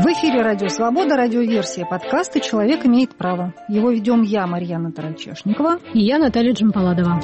В эфире «Радио Свобода», радиоверсия подкаста «Человек имеет право». Его ведем я, Марьяна Тарачешникова. И я, Наталья Джампаладова.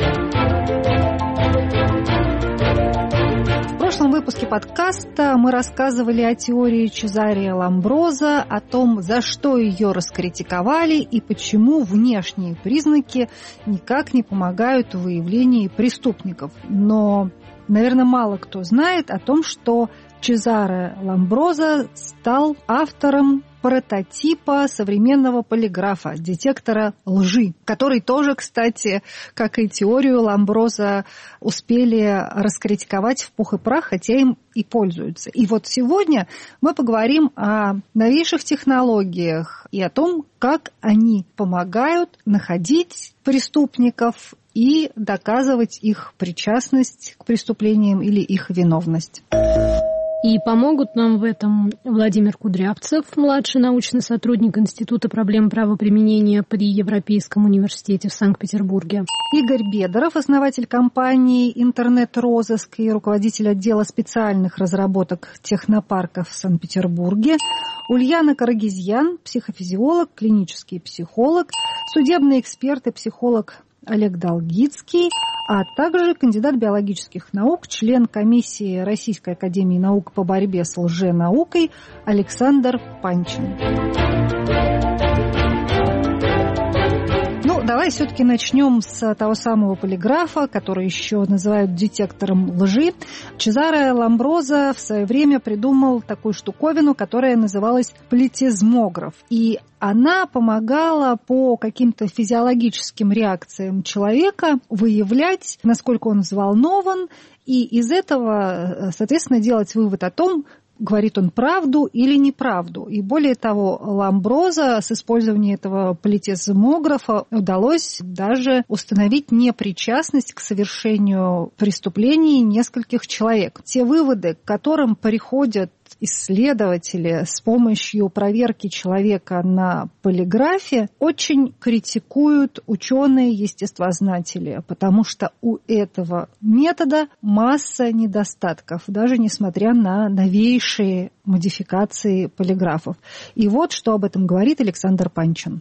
В прошлом выпуске подкаста мы рассказывали о теории Чезаре Ламброза, о том, за что ее раскритиковали и почему внешние признаки никак не помогают в выявлении преступников. Но, наверное, мало кто знает о том, что Чезаре Ламброза стал автором прототипа современного полиграфа, детектора лжи, который тоже, кстати, как и теорию Ламброза, успели раскритиковать в пух и прах, хотя им и пользуются. И вот сегодня мы поговорим о новейших технологиях и о том, как они помогают находить преступников и доказывать их причастность к преступлениям или их виновность. И помогут нам в этом Владимир Кудрявцев, младший научный сотрудник Института проблем правоприменения при Европейском университете в Санкт-Петербурге. Игорь Бедоров, основатель компании «Интернет-розыск» и руководитель отдела специальных разработок технопарков в Санкт-Петербурге. Ульяна Карагизьян, психофизиолог, клинический психолог, судебный эксперт и психолог Олег Долгицкий, а также кандидат биологических наук, член комиссии Российской академии наук по борьбе с лженаукой Александр Панчин. Давай все-таки начнем с того самого полиграфа, который еще называют детектором лжи. Чезаре Ламброза в свое время придумал такую штуковину, которая называлась плетизмограф. И она помогала по каким-то физиологическим реакциям человека выявлять, насколько он взволнован, и из этого, соответственно, делать вывод о том, говорит он правду или неправду. И более того, Ламброза с использованием этого плетизмографа удалось даже установить непричастность к совершению преступлений нескольких человек. Те выводы, к которым приходят исследователи с помощью проверки человека на полиграфе, очень критикуют ученые-естествознатели, потому что у этого метода масса недостатков, даже несмотря на новейшие модификации полиграфов. И вот что об этом говорит Александр Панчин.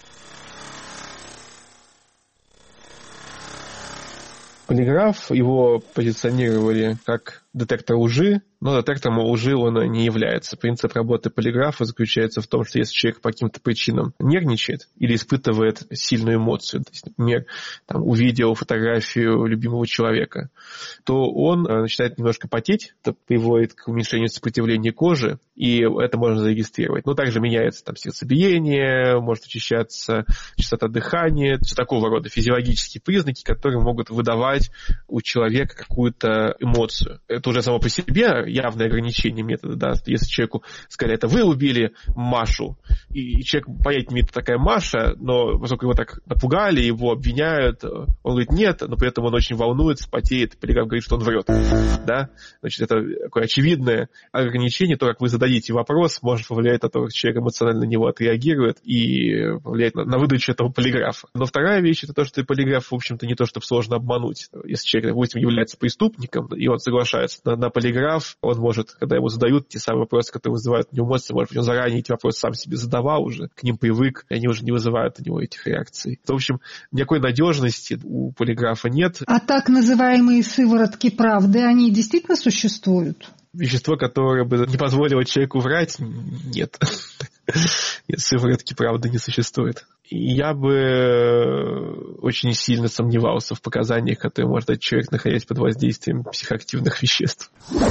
Полиграф, его позиционировали как детектор лжи, но детектором лжи он не является. Принцип работы полиграфа заключается в том, что если человек по каким-то причинам нервничает или испытывает сильную эмоцию, то есть, например, увидел фотографию любимого человека, то он начинает немножко потеть, это приводит к уменьшению сопротивления кожи, и это можно зарегистрировать. Но также меняется сердцебиение, может учащаться частота дыхания, все такого рода физиологические признаки, которые могут выдавать у человека какую-то эмоцию. Это уже само по себе явное ограничение метода. Да? Если человеку сказали, это вы убили Машу, и человек понятия не имеет, такая Маша, но поскольку его так напугали, его обвиняют, он говорит нет, но при этом он очень волнуется, потеет, полиграф говорит, что он врет. Да? Значит, это такое очевидное ограничение, то, как вы зададите вопрос, может повлиять на то, как человек эмоционально на него отреагирует и повлиять на выдачу этого полиграфа. Но вторая вещь, это то, что полиграф, в общем-то, не то, чтобы сложно обмануть. Если человек, допустим, является преступником, и он соглашается на полиграф, он может, когда ему задают те самые вопросы, которые вызывают у него эмоции, может быть, он заранее эти вопросы сам себе задавал уже, к ним привык, и они уже не вызывают у него этих реакций. В общем, никакой надежности у полиграфа нет. А так называемые сыворотки правды, они действительно существуют? Вещество, которое бы не позволило человеку врать, нет. Нет, сыворотки правды не существует. И я бы очень сильно сомневался в показаниях, которые может дать человек, находясь под воздействием психоактивных веществ.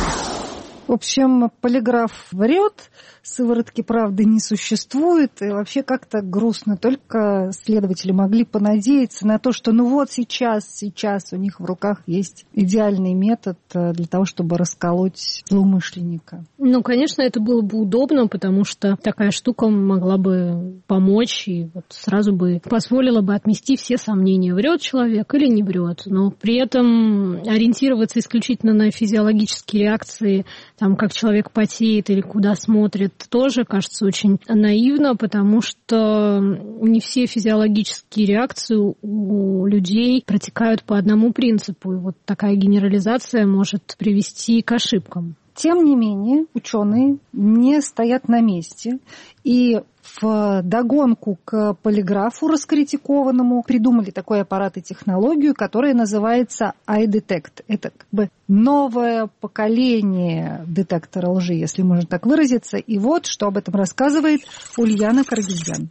В общем, полиграф врет, сыворотки правды не существует, и вообще как-то грустно. Только следователи могли понадеяться на то, что сейчас у них в руках есть идеальный метод для того, чтобы расколоть злоумышленника. Конечно, это было бы удобно, потому что такая штука могла бы помочь и сразу бы позволила бы отмести все сомнения, врет человек или не врет. Но при этом ориентироваться исключительно на физиологические реакции, как человек потеет или куда смотрит, тоже кажется очень наивно, потому что не все физиологические реакции у людей протекают по одному принципу. И такая генерализация может привести к ошибкам. Тем не менее, ученые не стоят на месте и вдогонку к полиграфу раскритикованному придумали такой аппарат и технологию, которая называется iDetect. Это как бы новое поколение детектора лжи, если можно так выразиться. И вот что об этом рассказывает Ульяна Карагизян.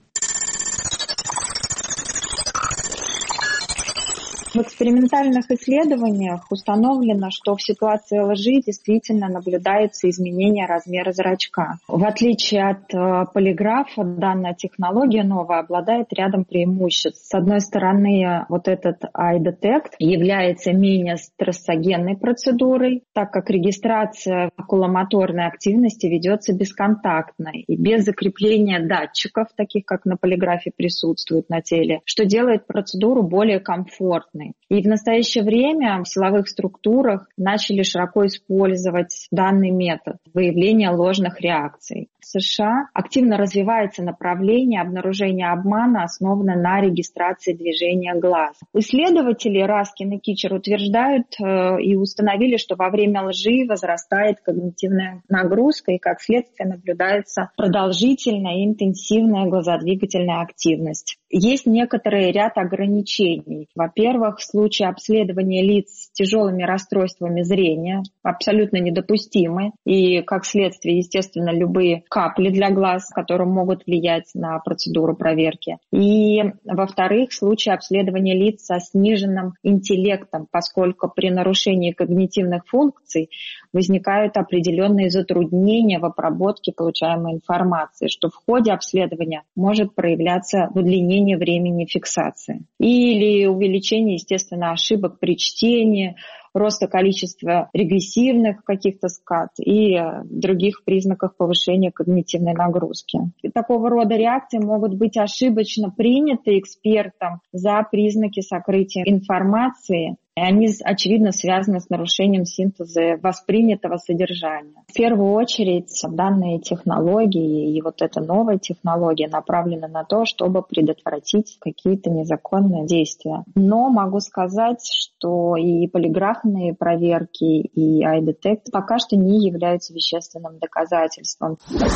В экспериментальных исследованиях установлено, что в ситуации лжи действительно наблюдается изменение размера зрачка. В отличие от полиграфа, данная технология новая обладает рядом преимуществ. С одной стороны, вот этот iDetect является менее стрессогенной процедурой, так как регистрация окуломоторной активности ведется бесконтактно и без закрепления датчиков, таких как на полиграфе присутствуют на теле, что делает процедуру более комфортной. И в настоящее время в силовых структурах начали широко использовать данный метод выявления ложных реакций. В США активно развивается направление обнаружения обмана, основанное на регистрации движения глаз. Исследователи Раскин и Кичер утверждают и установили, что во время лжи возрастает когнитивная нагрузка и, как следствие, наблюдается продолжительная и интенсивная глазодвигательная активность. Есть некоторый ряд ограничений. Во-первых, в случае обследования лиц с тяжелыми расстройствами зрения абсолютно недопустимы. И, как следствие, естественно, любые капли для глаз, которые могут влиять на процедуру проверки. И, во-вторых, в случае обследования лиц со сниженным интеллектом, поскольку при нарушении когнитивных функций возникают определенные затруднения в обработке получаемой информации, что в ходе обследования может проявляться в удлинении времени фиксации или увеличение, естественно, ошибок при чтении, роста количества регрессивных каких-то скат и других признаков повышения когнитивной нагрузки. И такого рода реакции могут быть ошибочно приняты экспертом за признаки сокрытия информации. И они, очевидно, связаны с нарушением синтеза воспринятого содержания. В первую очередь, данные технологии и вот эта новая технология направлены на то, чтобы предотвратить какие-то незаконные действия. Но могу сказать, что и полиграфные проверки, и iDetect пока что не являются вещественным доказательством.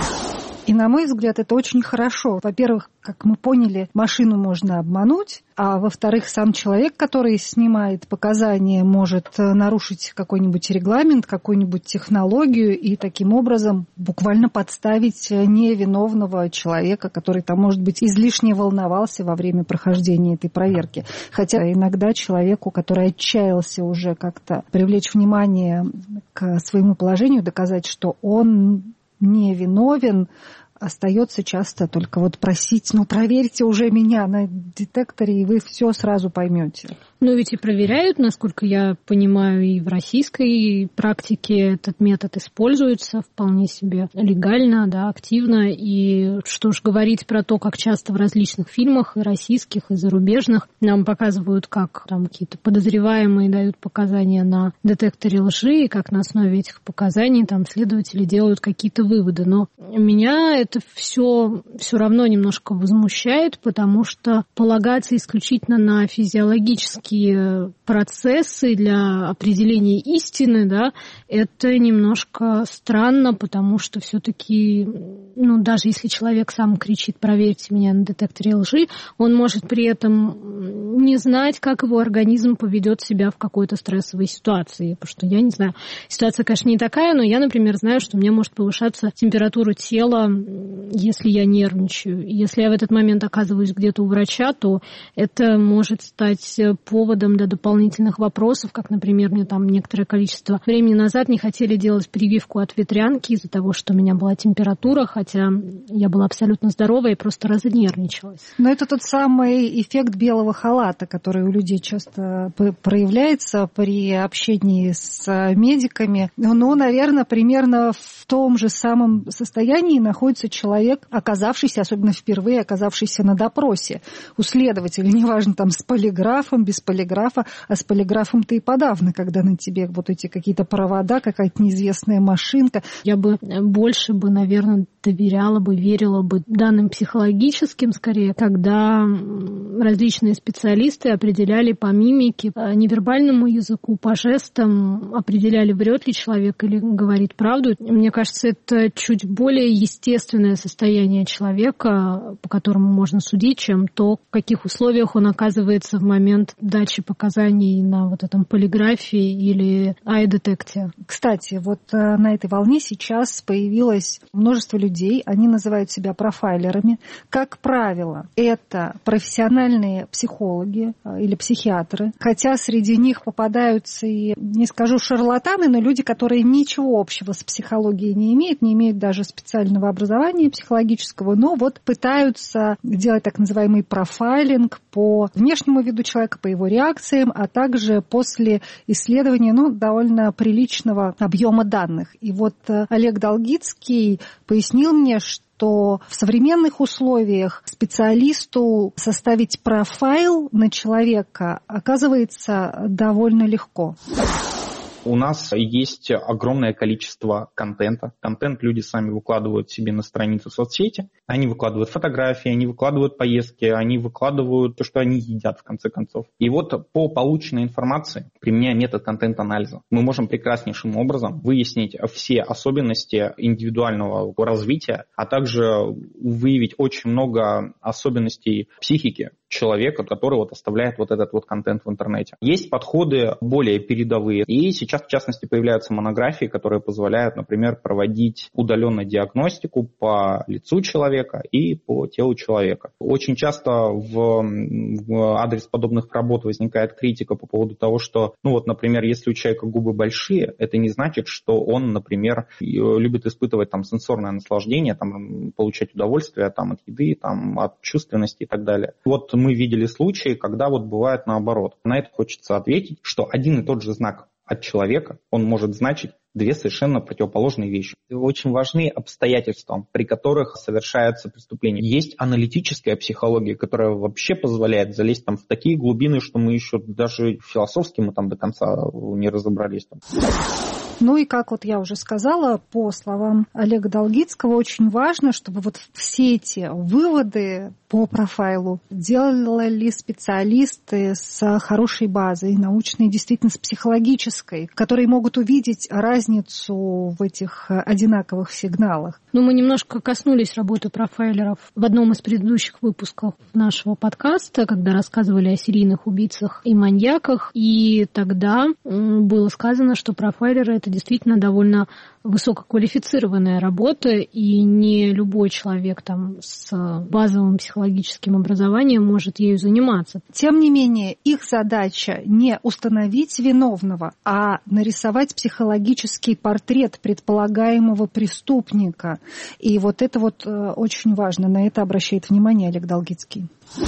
И, на мой взгляд, это очень хорошо. Во-первых, как мы поняли, машину можно обмануть, а во-вторых, сам человек, который снимает показания, может нарушить какой-нибудь регламент, какую-нибудь технологию и таким образом буквально подставить невиновного человека, который там, может быть, излишне волновался во время прохождения этой проверки. Хотя иногда человеку, который отчаялся уже как-то привлечь внимание к своему положению, доказать, что он не виновен, остается часто только вот просить, проверьте уже меня на детекторе, и вы все сразу поймете. Но ведь и проверяют, насколько я понимаю, и в российской практике этот метод используется вполне себе легально, да, активно. И что ж говорить про то, как часто в различных фильмах, и российских, и зарубежных, нам показывают, как там какие-то подозреваемые дают показания на детекторе лжи, и как на основе этих показаний там следователи делают какие-то выводы. Но меня это все равно немножко возмущает, потому что полагаться исключительно на физиологические процессы для определения истины, да, это немножко странно, потому что все-таки, даже если человек сам кричит «проверьте меня на детекторе лжи», он может при этом не знать, как его организм поведет себя в какой-то стрессовой ситуации. Потому что я не знаю, ситуация, конечно, не такая, но я, например, знаю, что у меня может повышаться температура тела, если я нервничаю. Если я в этот момент оказываюсь где-то у врача, то это может стать поводом для дополнительных вопросов, как, например, мне там некоторое количество времени назад не хотели делать прививку от ветрянки из-за того, что у меня была температура, хотя я была абсолютно здорова и просто разнервничалась. Но это тот самый эффект белого халата, который у людей часто проявляется при общении с медиками. Наверное, примерно в том же самом состоянии находится человек, оказавшийся, особенно впервые оказавшийся на допросе у следователя, неважно, там с полиграфом, без полиграфа, а с полиграфом-то и подавно, когда на тебе вот эти какие-то провода, какая-то неизвестная машинка. Я бы больше наверное, доверяла бы, верила бы данным психологическим скорее, когда различные специалисты определяли по мимике, невербальному языку, по жестам, определяли, врет ли человек или говорит правду. Мне кажется, это чуть более естественное состояние человека, по которому можно судить, чем то, в каких условиях он оказывается в момент дачи показаний на вот этом полиграфе или ай-детекте. Кстати, вот на этой волне сейчас появилось множество людей, они называют себя профайлерами. Как правило, это профессиональные психологи или психиатры, хотя среди них попадаются и, не скажу шарлатаны, но люди, которые ничего общего с психологией не имеют даже специального образования психологического, но вот пытаются делать так называемый профайлинг по внешнему виду человека, по его реакциям, а также после исследования довольно приличного объема данных. И вот Олег Долгицкий пояснил мне, что в современных условиях специалисту составить профайл на человека оказывается довольно легко. У нас есть огромное количество контента. Контент люди сами выкладывают себе на страницу соцсети. Они выкладывают фотографии, они выкладывают поездки, они выкладывают то, что они едят, в конце концов. И вот по полученной информации, применяя метод контент-анализа, мы можем прекраснейшим образом выяснить все особенности индивидуального развития, а также выявить очень много особенностей психики человека, который оставляет этот контент в интернете. Есть подходы более передовые. И сейчас, в частности, появляются монографии, которые позволяют, например, проводить удаленную диагностику по лицу человека и по телу человека. Очень часто в адрес подобных работ возникает критика по поводу того, что, например, если у человека губы большие, это не значит, что он, например, любит испытывать сенсорное наслаждение, получать удовольствие от еды, от чувственности и так далее. Мы видели случаи, когда бывает наоборот. На это хочется ответить, что один и тот же знак от человека, он может значить две совершенно противоположные вещи. Очень важны обстоятельства, при которых совершается преступление. Есть аналитическая психология, которая вообще позволяет залезть в такие глубины, что мы еще даже философски до конца не разобрались. И как я уже сказала, по словам Олега Долгицкого, очень важно, чтобы все эти выводы по профайлу делали специалисты с хорошей базой, научной, действительно с психологической, которые могут увидеть разницу в этих одинаковых сигналах. Мы немножко коснулись работы профайлеров в одном из предыдущих выпусков нашего подкаста, когда рассказывали о серийных убийцах и маньяках, и тогда было сказано, что профайлеры — это действительно довольно высококвалифицированная работа, и не любой человек с базовым психологическим образованием может ею заниматься. Тем не менее, их задача не установить виновного, а нарисовать психологический портрет предполагаемого преступника. И это очень важно, на это обращает внимание Олег Долгицкий.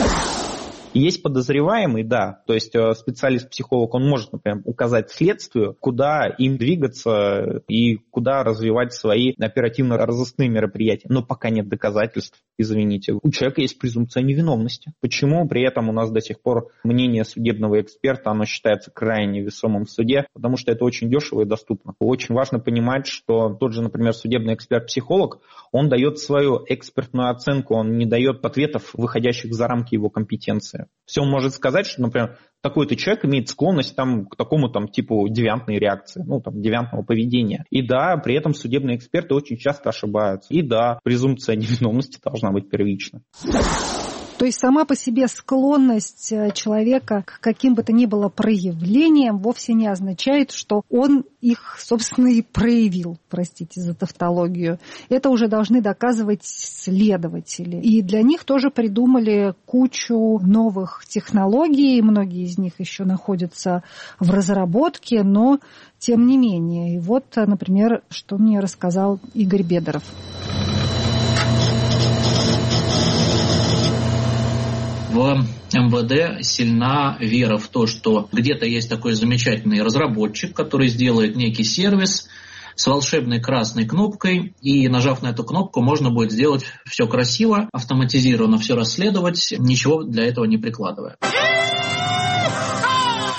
Есть подозреваемый, да, то есть специалист-психолог, он может, например, указать следствию, куда им двигаться и куда развивать свои оперативно-розыскные мероприятия. Но пока нет доказательств, извините, у человека есть презумпция невиновности. Почему при этом у нас до сих пор мнение судебного эксперта, оно считается крайне весомым в суде? Потому что это очень дешево и доступно. Очень важно понимать, что тот же, например, судебный эксперт-психолог, он дает свою экспертную оценку, он не дает ответов, выходящих за рамки его компетенции. Все он может сказать, что, например, такой-то человек имеет склонность к такому типу девиантной реакции, девиантного поведения. И да, при этом судебные эксперты очень часто ошибаются. И да, презумпция невиновности должна быть первична. То есть сама по себе склонность человека к каким бы то ни было проявлениям вовсе не означает, что он их, собственно, и проявил, простите за тавтологию. Это уже должны доказывать следователи. И для них тоже придумали кучу новых технологий, многие из них еще находятся в разработке, но тем не менее. И например, что мне рассказал Игорь Бедоров. В МВД сильна вера в то, что где-то есть такой замечательный разработчик, который сделает некий сервис с волшебной красной кнопкой, и, нажав на эту кнопку, можно будет сделать все красиво, автоматизированно все расследовать, ничего для этого не прикладывая.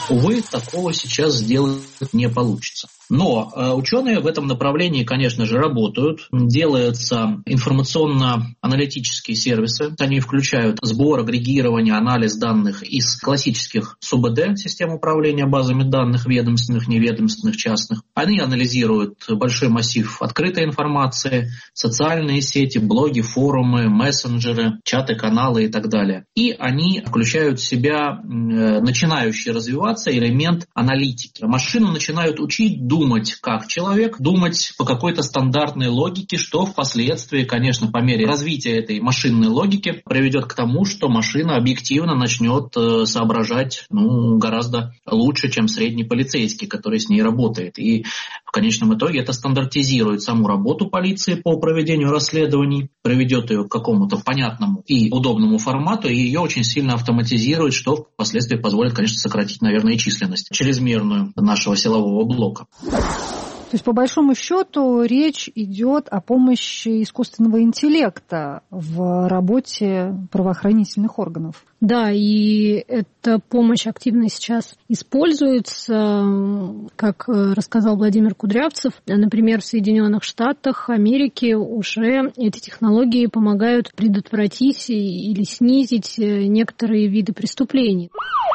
Увы, такого сейчас сделать не получится. Но ученые в этом направлении, конечно же, работают. Делаются информационно-аналитические сервисы. Они включают сбор, агрегирование, анализ данных из классических СУБД, систем управления базами данных, ведомственных, неведомственных, частных. Они анализируют большой массив открытой информации, социальные сети, блоги, форумы, мессенджеры, чаты, каналы и так далее. И они включают в себя начинающий развиваться элемент аналитики. Машину начинают учить думать как человек, думать по какой-то стандартной логике, что впоследствии, конечно, по мере развития этой машинной логики приведет к тому, что машина объективно начнет соображать гораздо лучше, чем средний полицейский, который с ней работает. И в конечном итоге это стандартизирует саму работу полиции по проведению расследований, приведет ее к какому-то понятному и удобному формату, и ее очень сильно автоматизирует, что впоследствии позволит, конечно, сократить, наверное, и численность чрезмерную нашего силового блока. То есть, по большому счету, речь идет о помощи искусственного интеллекта в работе правоохранительных органов. Да, и эта помощь активно сейчас используется, как рассказал Владимир Кудрявцев. Например, в Соединенных Штатах Америки уже эти технологии помогают предотвратить или снизить некоторые виды преступлений.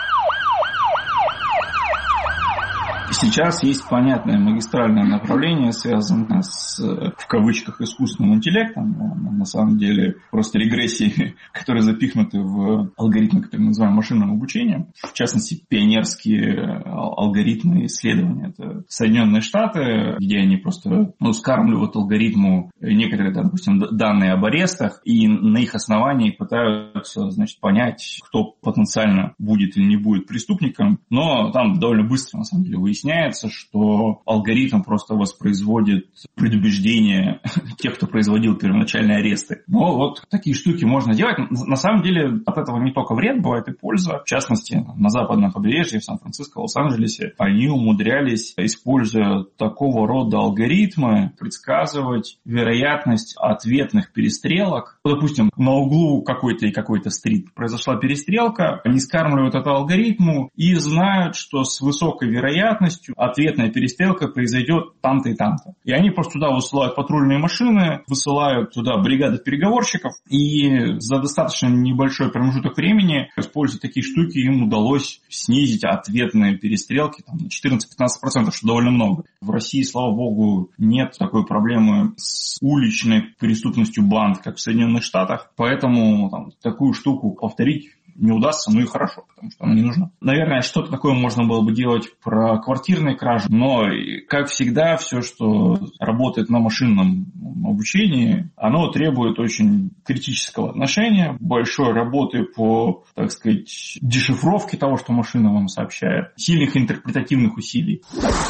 Сейчас есть понятное магистральное направление, связанное с, в кавычках, искусственным интеллектом, но на самом деле просто регрессиями, которые запихнуты в алгоритмы, которые мы называем машинным обучением. В частности, пионерские алгоритмы исследования. Это Соединенные Штаты, где они просто скармливают алгоритму некоторые, допустим, данные об арестах, и на их основании пытаются, понять, кто потенциально будет или не будет преступником. Но там довольно быстро, на самом деле, выясняется, что алгоритм просто воспроизводит предубеждение тех, кто производил первоначальные аресты. Но вот такие штуки можно делать. На самом деле от этого не только вред, бывает и польза. В частности, на западном побережье, в Сан-Франциско, Лос-Анджелесе, они умудрялись, используя такого рода алгоритмы, предсказывать вероятность ответных перестрелок. Допустим, на углу какой-то и какой-то стрит произошла перестрелка, они скармливают это алгоритму и знают, что с высокой вероятностью ответная перестрелка произойдет там-то и там-то. И они просто туда высылают патрульные машины, высылают туда бригады переговорщиков, и за достаточно небольшой промежуток времени, используя такие штуки, им удалось снизить ответные перестрелки на 14-15%, что довольно много. В России, слава богу, нет такой проблемы с уличной преступностью банд, как в Соединенных Штатах, поэтому такую штуку повторить не удастся, и хорошо, потому что она не нужна. Наверное, что-то такое можно было бы делать про квартирные кражи, но, как всегда, все, что работает на машинном обучении, оно требует очень критического отношения, большой работы по, дешифровке того, что машина вам сообщает, сильных интерпретативных усилий.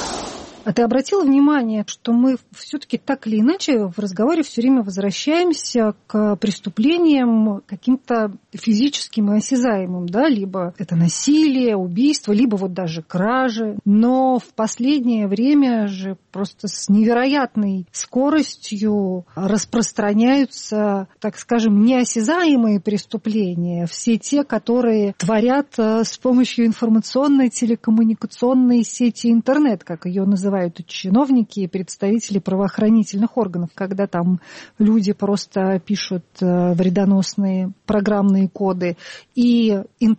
А ты обратил внимание, что мы все-таки так или иначе в разговоре все время возвращаемся к преступлениям каким-то физическим и осязаемым, да, либо это насилие, убийство, либо даже кражи. Но в последнее время же просто с невероятной скоростью распространяются, так скажем, неосязаемые преступления, все те, которые творят с помощью информационной телекоммуникационной сети интернет, как ее называют чиновники и представители правоохранительных органов, когда там люди просто пишут вредоносные программные коды. И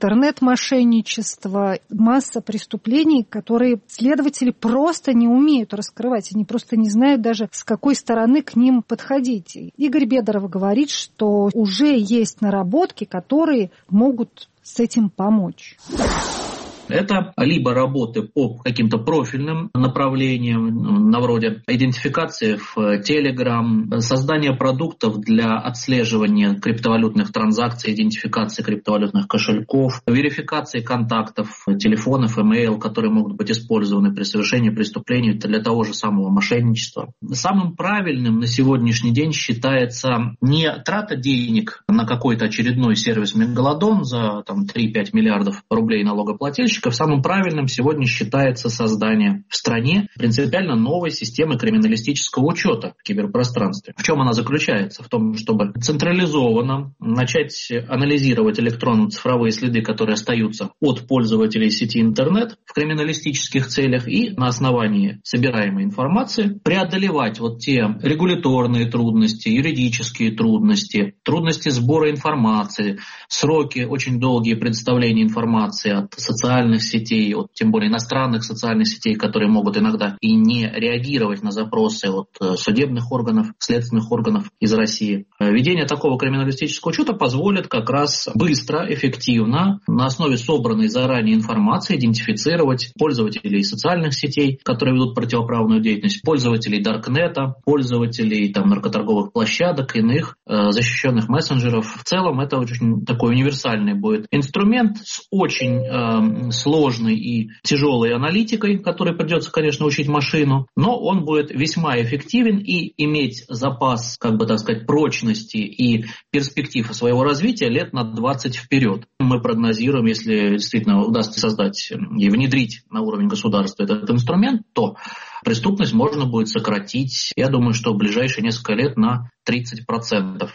интернет-мошенничество, масса преступлений, которые следователи просто не умеют раскрывать. Они просто не знают даже, с какой стороны к ним подходить. Игорь Бедоров говорит, что уже есть наработки, которые могут с этим помочь. Это либо работы по каким-то профильным направлениям, на вроде идентификации в Telegram, создания продуктов для отслеживания криптовалютных транзакций, идентификации криптовалютных кошельков, верификации контактов, телефонов, имейл, которые могут быть использованы при совершении преступлений для того же самого мошенничества. Самым правильным на сегодняшний день считается не трата денег на какой-то очередной сервис Мегалодон за 3-5 миллиардов рублей налогоплательщиков, криминалистического, самым правильным сегодня считается создание в стране принципиально новой системы криминалистического учета в киберпространстве. В чем она заключается? В том, чтобы централизованно начать анализировать электронно-цифровые следы, которые остаются от пользователей сети интернет в криминалистических целях, и на основании собираемой информации преодолевать вот те регуляторные трудности, юридические трудности, трудности сбора информации, сроки очень долгие представления информации от социальных сетей, от тем более иностранных социальных сетей, которые могут иногда и не реагировать на запросы от судебных органов, следственных органов из России. Введение такого криминалистического учета позволит как раз быстро, эффективно, на основе собранной заранее информации идентифицировать пользователей социальных сетей, которые ведут противоправную деятельность, пользователей Даркнета, пользователей наркоторговых площадок, иных защищенных мессенджеров. В целом это очень такой универсальный будет инструмент с очень сложной и тяжелой аналитикой, которой придется, конечно, учить машину, но он будет весьма эффективен и иметь запас, прочности и перспектив своего развития лет на 20 вперед. Мы прогнозируем, если действительно удастся создать и внедрить на уровень государства этот инструмент, то преступность можно будет сократить, я думаю, что в ближайшие несколько лет на 30%.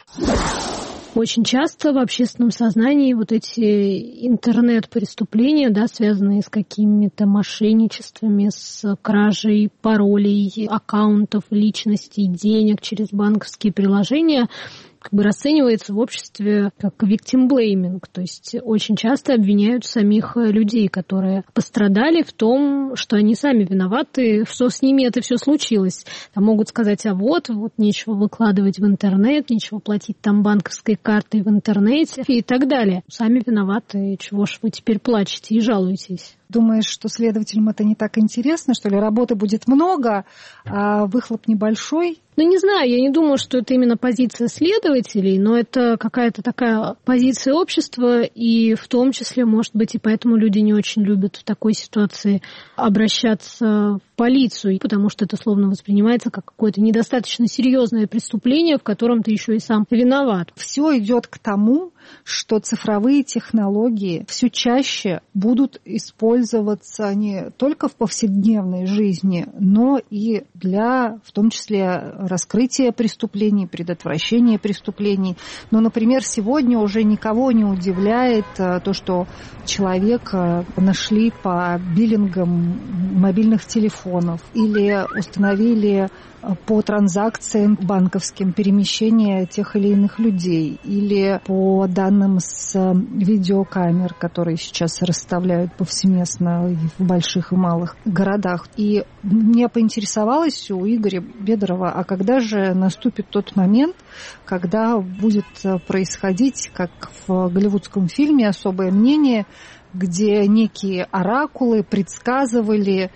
Очень часто в общественном сознании вот эти интернет-преступления, связанные с какими-то мошенничествами, с кражей паролей, аккаунтов, личностей, денег через банковские приложения, расценивается в обществе как victim blaming, то есть очень часто обвиняют самих людей, которые пострадали, в том, что они сами виноваты, что с ними это все случилось. Там могут сказать, вот нечего выкладывать в интернет, нечего платить банковской картой в интернете и так далее. Сами виноваты, чего ж вы теперь плачете и жалуетесь? Думаешь, что следователям это не так интересно, что ли? Работы будет много, а выхлоп небольшой? Не знаю, я не думаю, что это именно позиция следователей, но это какая-то такая позиция общества, и в том числе, может быть, и поэтому люди не очень любят в такой ситуации обращаться в полицию, потому что это словно воспринимается как какое-то недостаточно серьезное преступление, в котором ты еще и сам виноват. Все идет к тому, что цифровые технологии все чаще будут использоваться не только в повседневной жизни, но и для, в том числе, раскрытия преступлений, предотвращения преступлений. Но, например, сегодня уже никого не удивляет то, что человека нашли по биллингам мобильных телефонов или установили по транзакциям банковским перемещение тех или иных людей, или по данным с видеокамер, которые сейчас расставляют повсеместно в больших и малых городах. И мне поинтересовалась у Игоря Бедрова, а когда же наступит тот момент, когда будет происходить, как в голливудском фильме «Особое мнение», где некие оракулы предсказывали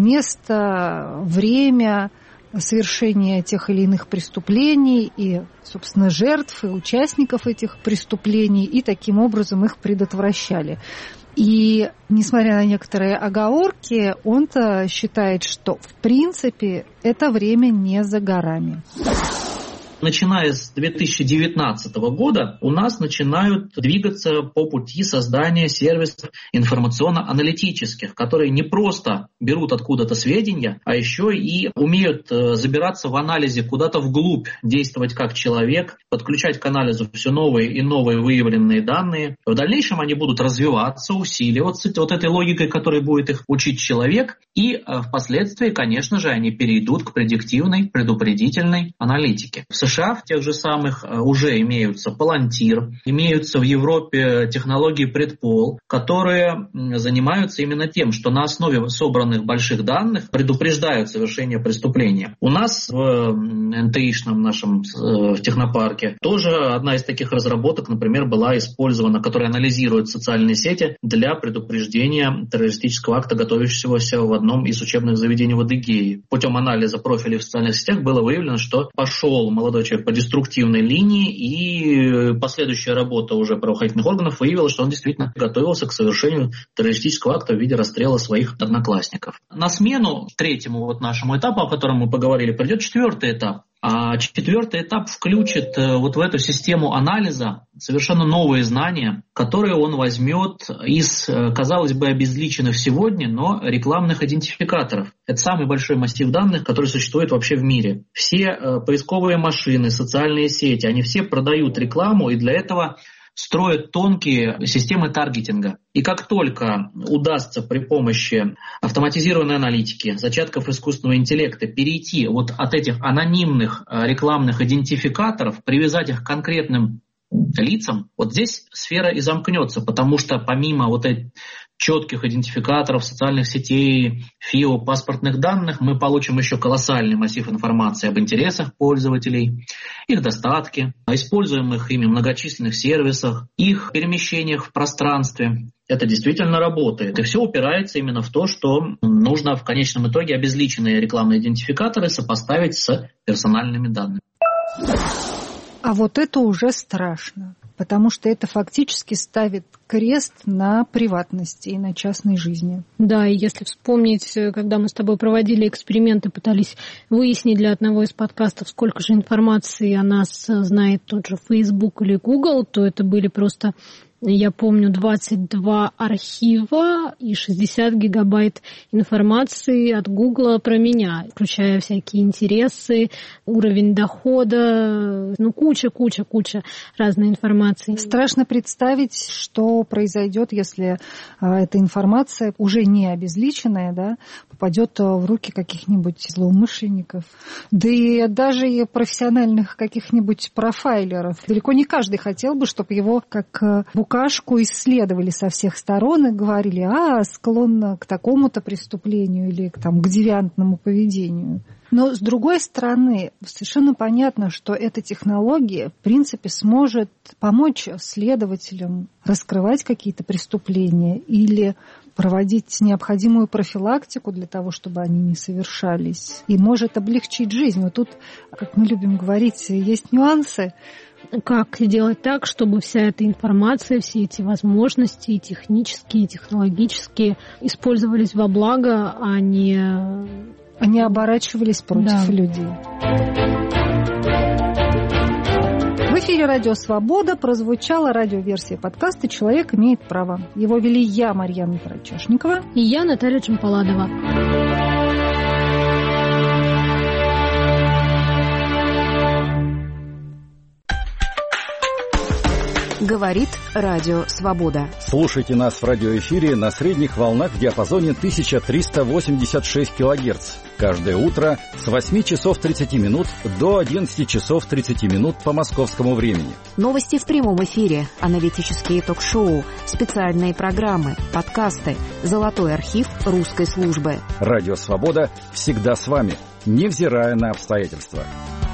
место, время совершения тех или иных преступлений и, собственно, жертв и участников этих преступлений, и таким образом их предотвращали. И, несмотря на некоторые оговорки, он-то считает, что, в принципе, это время не за горами. Начиная с 2019 года у нас начинают двигаться по пути создания сервисов информационно-аналитических, которые не просто берут откуда-то сведения, а еще и умеют забираться в анализе куда-то вглубь, действовать как человек, подключать к анализу все новые и новые выявленные данные. В дальнейшем они будут развиваться, усиливаться вот этой логикой, которой будет их учить человек, и впоследствии, конечно же, они перейдут к предиктивной, предупредительной аналитике. В США в тех же самых уже имеются Palantir, имеются в Европе технологии предпол, которые занимаются именно тем, что на основе собранных больших данных предупреждают совершение преступления. У нас в НТИшном нашем в технопарке тоже одна из таких разработок, например, была использована, которая анализирует социальные сети для предупреждения террористического акта, готовящегося в одном из учебных заведений в Адыгее. Путем анализа профилей в социальных сетях было выявлено, что пошел молодой человек по деструктивной линии, и последующая работа уже правоохранительных органов выявила, что он действительно готовился к совершению террористического акта в виде расстрела своих одноклассников. На смену третьему нашему этапу, о котором мы поговорили, придет четвертый этап. А четвертый этап включит вот в эту систему анализа совершенно новые знания, которые он возьмет из, казалось бы, обезличенных сегодня, но рекламных идентификаторов. Это самый большой массив данных, который существует вообще в мире. Все поисковые машины, социальные сети, они все продают рекламу, и для этого строят тонкие системы таргетинга. И как только удастся при помощи автоматизированной аналитики, зачатков искусственного интеллекта перейти вот от этих анонимных рекламных идентификаторов, привязать их к конкретным лицам, вот здесь сфера и замкнется, потому что помимо вот этих четких идентификаторов, социальных сетей, ФИО, паспортных данных, мы получим еще колоссальный массив информации об интересах пользователей, их достатке, используемых ими многочисленных сервисах, их перемещениях в пространстве. Это действительно работает. И все упирается именно в то, что нужно в конечном итоге обезличенные рекламные идентификаторы сопоставить с персональными данными. А вот это уже страшно, потому что это фактически ставит крест на приватности и на частной жизни. Да, и если вспомнить, когда мы с тобой проводили эксперименты, пытались выяснить для одного из подкастов, сколько же информации о нас знает тот же Facebook или Google, то это были просто, я помню, 22 архива и 60 гигабайт информации от Гугла про меня, включая всякие интересы, уровень дохода, куча разной информации. Страшно представить, что произойдет, если эта информация, уже не обезличенная, да, попадет в руки каких-нибудь злоумышленников, да и даже и профессиональных каких-нибудь профайлеров. Далеко не каждый хотел бы, чтобы его как букашку исследовали со всех сторон и говорили, склонна к такому-то преступлению или к девиантному поведению. Но, с другой стороны, совершенно понятно, что эта технология, в принципе, сможет помочь следователям раскрывать какие-то преступления или проводить необходимую профилактику для того, чтобы они не совершались, и может облегчить жизнь. Вот тут, как мы любим говорить, есть нюансы. Как сделать так, чтобы вся эта информация, все эти возможности, и технические, и технологические, использовались во благо, а не... Они оборачивались против людей. В эфире «Радио Свобода» прозвучала радиоверсия подкаста «Человек имеет право». Его вели я, Марьяна Карачешникова. И я, Наталья Джампаладова. Говорит Радио Свобода. Слушайте нас в радиоэфире на средних волнах в диапазоне 1386 кГц. Каждое утро с 8 часов 30 минут до 11 часов 30 минут по московскому времени. Новости в прямом эфире, аналитические ток-шоу, специальные программы, подкасты, золотой архив русской службы. Радио Свобода всегда с вами, невзирая на обстоятельства.